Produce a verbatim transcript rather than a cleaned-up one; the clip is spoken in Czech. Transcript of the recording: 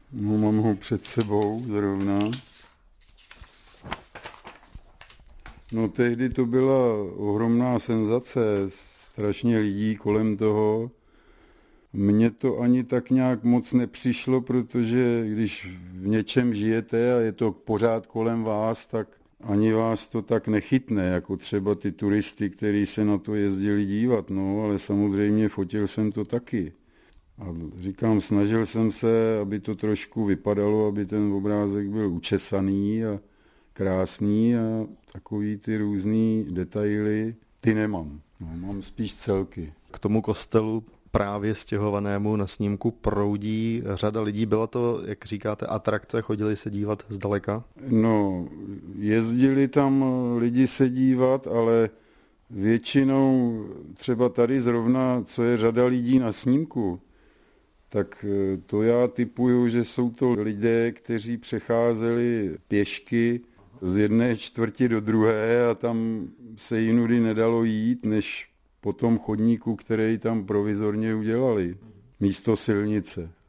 No, mám ho před sebou zrovna. No tehdy to byla ohromná senzace, strašně lidí kolem toho. Mně to ani tak nějak moc nepřišlo, protože když v něčem žijete a je to pořád kolem vás, tak ani vás to tak nechytne, jako třeba ty turisty, kteří se na to jezdili dívat. No, ale samozřejmě fotil jsem to taky. A říkám, snažil jsem se, aby to trošku vypadalo, aby ten obrázek byl učesaný a krásný a takový ty různý detaily, ty nemám. No, mám spíš celky. K tomu kostelu právě stěhovanému na snímku proudí řada lidí. Byla to, jak říkáte, atrakce? Chodili se dívat zdaleka? No, jezdili tam lidi se dívat, ale většinou třeba tady zrovna, co je řada lidí na snímku, tak to já tipuju, že jsou to lidé, kteří přecházeli pěšky z jedné čtvrti do druhé a tam se jinudy nedalo jít, než po tom chodníku, který tam provizorně udělali, místo silnice.